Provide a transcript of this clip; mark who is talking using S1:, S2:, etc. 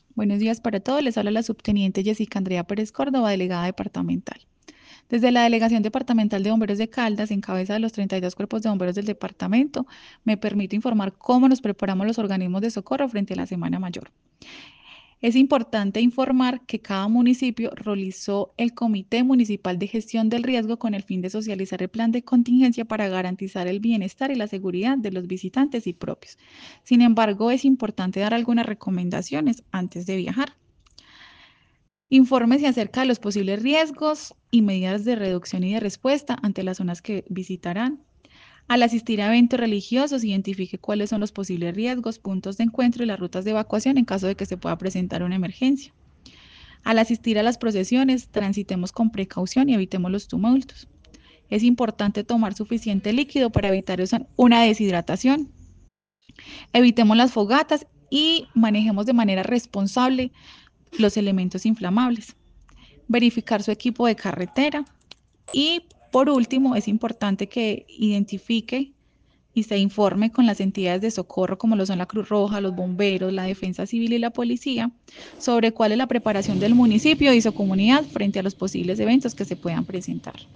S1: Buenos días para todos. Les habla la subteniente Jessica Andrea Pérez Córdoba, delegada departamental. Desde la Delegación Departamental de Bomberos de Caldas, en cabeza de los 32 cuerpos de bomberos del departamento, me permito informar cómo nos preparamos los organismos de socorro frente a la Semana Mayor. Es importante informar que cada municipio realizó el Comité Municipal de Gestión del Riesgo con el fin de socializar el plan de contingencia para garantizar el bienestar y la seguridad de los visitantes y propios. Sin embargo, es importante dar algunas recomendaciones antes de viajar. Infórmese acerca de los posibles riesgos y medidas de reducción y de respuesta ante las zonas que visitarán. Al asistir a eventos religiosos, identifique cuáles son los posibles riesgos, puntos de encuentro y las rutas de evacuación en caso de que se pueda presentar una emergencia. Al asistir a las procesiones, transitemos con precaución y evitemos los tumultos. Es importante tomar suficiente líquido para evitar una deshidratación. Evitemos las fogatas y manejemos de manera responsable los elementos inflamables. Verificar su equipo de carretera y por último es importante que identifique y se informe con las entidades de socorro como lo son la Cruz Roja, los bomberos, la Defensa Civil y la policía sobre cuál es la preparación del municipio y su comunidad frente a los posibles eventos que se puedan presentar.